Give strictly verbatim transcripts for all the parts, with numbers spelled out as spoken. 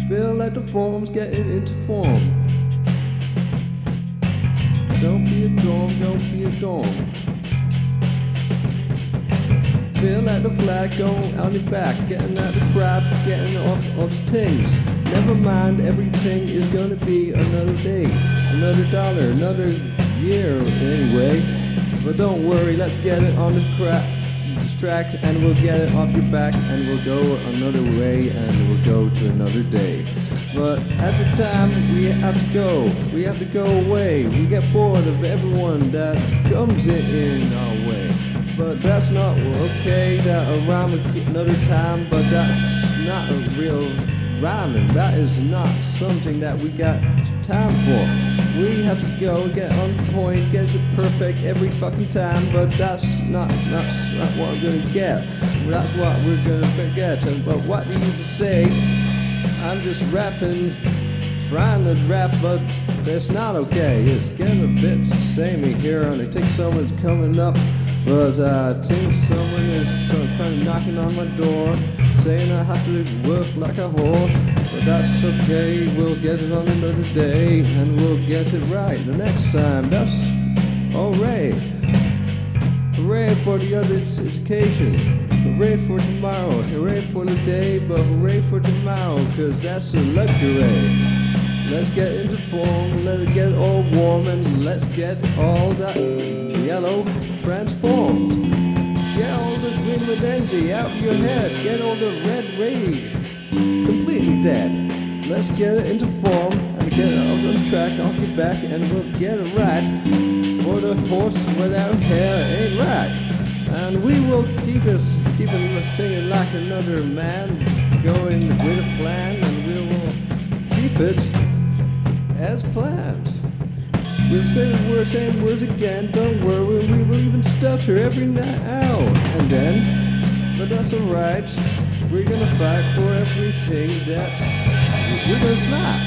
Feel like the form's getting into form. Don't be a dorm, don't be a dorm. Feel like the flag going on your back, getting out the crap, getting off of the things. Never mind, everything is gonna be another day, another dollar, another year anyway. But don't worry, let's get it on the crap this track, and we'll get it off your back, and we'll go another way, and we'll go to another day. But at the time, we have to go, we have to go away. We get bored of everyone that comes in, in our way. But that's not okay, that a rhyme another time, but that's not a real rhyming. That is not something that we got time for. We have to go, get on point, get it perfect every fucking time, but that's not, that's not what I'm gonna get. That's what we're gonna forget. And, but what do you say? I'm just rapping, trying to rap, but that's not okay. It's getting a bit samey here, and I think someone's coming up. But uh, I think someone is uh, kind of knocking on my door, saying I have to work like a whore. But that's okay, we'll get it on another day, and we'll get it right the next time. That's hooray! Hooray for the other occasion. Hooray for tomorrow. Hooray for the day, but hooray for tomorrow, cause that's a luxury. Let's get into form, let it get all warm, and let's get all that yellow transformed. Get all the green with envy out of your head, get all the red rage completely dead. Let's get it into form and get it out on the track off your back, and we'll get it right. For the horse without hair ain't right. And we will keep it, keep it singing like another man, going with a plan, and we will keep it as planned. We'll say the word, same words again, don't worry, we will even stutter every now and then. But that's alright, we're gonna fight for everything that's, we're gonna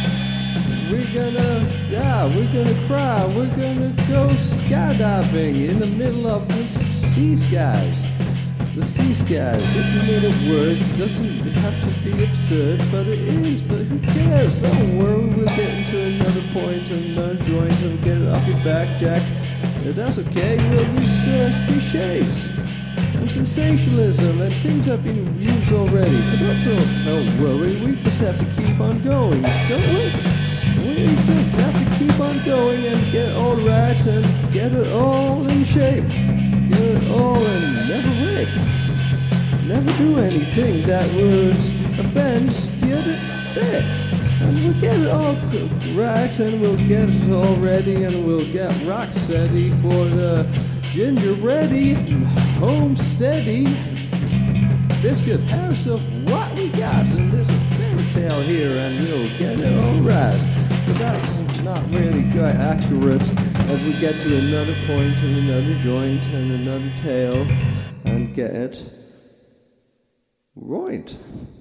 snap, we're gonna die, we're gonna cry, we're gonna go skydiving in the middle of the sea skies. The sea skies, it's made of words, doesn't have to be absurd, but it is, but who cares? Don't worry, we'll get into another point, another joint, and we'll get it off your back, Jack. If that's okay, we'll use uh, cliches and sensationalism and things that have been used already. But that's all, don't worry, we just have to keep on going, don't we? We just have to keep on going and get it all right and get it all in shape. Get it all and never rape. Never do anything that would offend the other bit. And we'll get it all right, and we'll get it all ready, and we'll get rock steady for the ginger ready, home steady biscuit house of what we got in this fairy tale here, and we'll get it all right. But that's not really quite accurate as we get to another point and another joint and another tale and get it right.